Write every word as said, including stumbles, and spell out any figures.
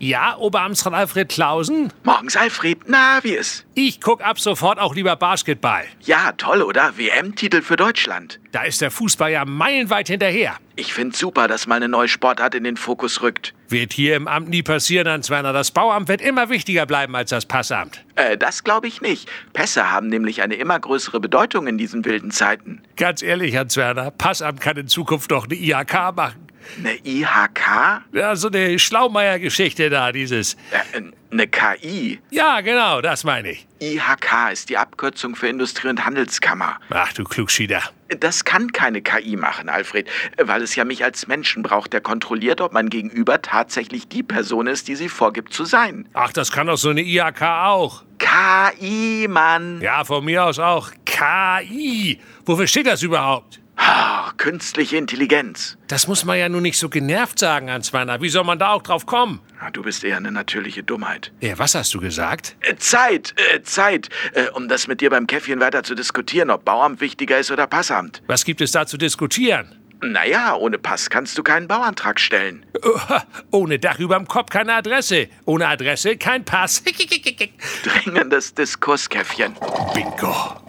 Ja, Oberamtsrat Alfred Klausen? Morgens, Alfred. Na, wie ist? Ich guck ab sofort auch lieber Basketball. Ja, toll, oder? W M-Titel für Deutschland. Da ist der Fußball ja meilenweit hinterher. Ich find's super, dass mal eine neue Sportart in den Fokus rückt. Wird hier im Amt nie passieren, Hans-Werner. Das Bauamt wird immer wichtiger bleiben als das Passamt. Äh, das glaube ich nicht. Pässe haben nämlich eine immer größere Bedeutung in diesen wilden Zeiten. Ganz ehrlich, Hans-Werner, Passamt kann in Zukunft doch eine I H K machen. Eine I H K? Ja, so eine Schlaumeier-Geschichte da, dieses... Äh, eine K I? Ja, genau, das meine ich. I H K ist die Abkürzung für Industrie- und Handelskammer. Ach, du Klugschieder. Das kann keine K I machen, Alfred, weil es ja mich als Menschen braucht, der kontrolliert, ob mein Gegenüber tatsächlich die Person ist, die sie vorgibt zu sein. Ach, das kann doch so eine I H K auch. K I, Mann. Ja, von mir aus auch. K I. Wofür steht das überhaupt? Oh, künstliche Intelligenz. Das muss man ja nun nicht so genervt sagen, Hans-Werner. Wie soll man da auch drauf kommen? Ah, du bist eher eine natürliche Dummheit. Ja, was hast du gesagt? Äh, Zeit, äh, Zeit, äh, um das mit dir beim Käffchen weiter zu diskutieren, ob Bauamt wichtiger ist oder Passamt. Was gibt es da zu diskutieren? Naja, ohne Pass kannst du keinen Bauantrag stellen. Ohne Dach überm Kopf keine Adresse. Ohne Adresse kein Pass. Dringendes Diskurskäffchen. Bingo.